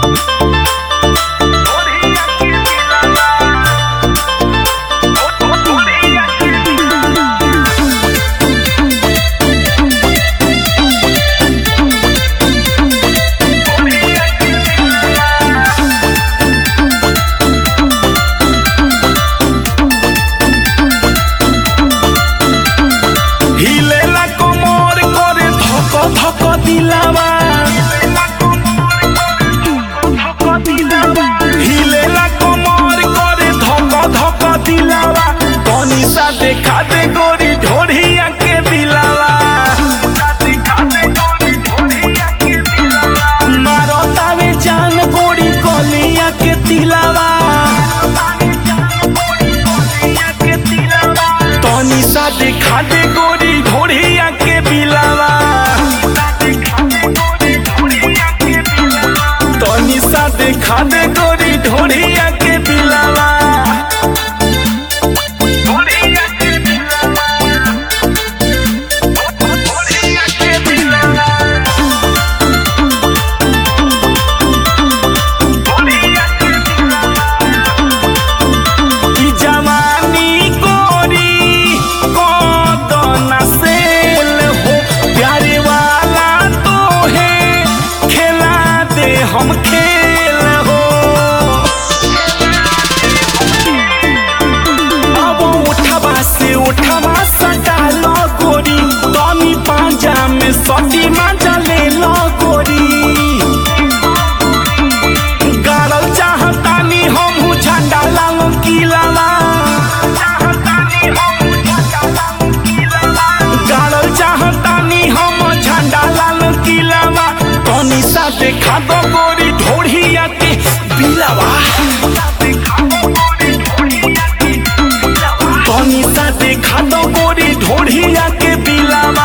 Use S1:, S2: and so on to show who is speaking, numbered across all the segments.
S1: हिलेला कमर करे धक धक दिलावा तनी सा देखा दे गोरी ढोढ़िया के बिलावा मारो तावे जान गोरी कलिया के तिलावा तनी सा देखा दे गोरी ढोढ़िया के बिलावा तनी सा देखा दे गोरी ढोढ़िया के बिलावा हम खेल हो अब उठवा से उठवा सटा लो गोरी तनी पांजा में सटी मांजा ले लो गोरी गाड़ल चाहतानी हम झंडा लाल किलावा गाड़ल चाहतानी हम झंडा लाल किलावा तनी सा देखा दो गोरी ढोढ़िया के बिलावा तनी सा देखा दो गोरी ढोढ़िया के बिलावा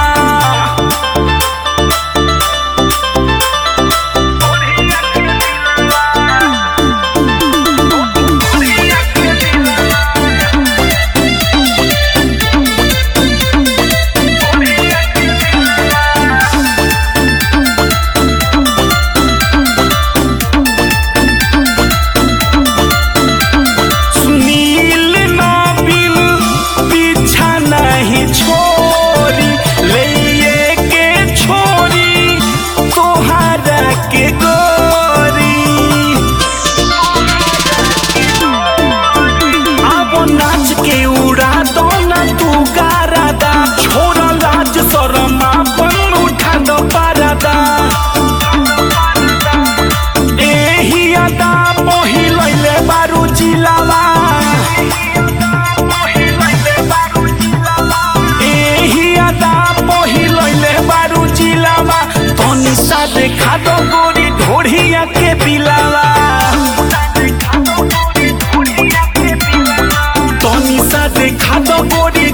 S1: छोरी ले के छोरी तोहरा के गोरी अब नाच के उड़ा दो ना तू गारादा छोरा लाज शर्मा अपन उठा दो पारादा एही अदा पहिलैले बारू जिलावा तनी सा देखा दो गोरी ढोढ़िया के बिलावा तनी सा देखा दो गोरी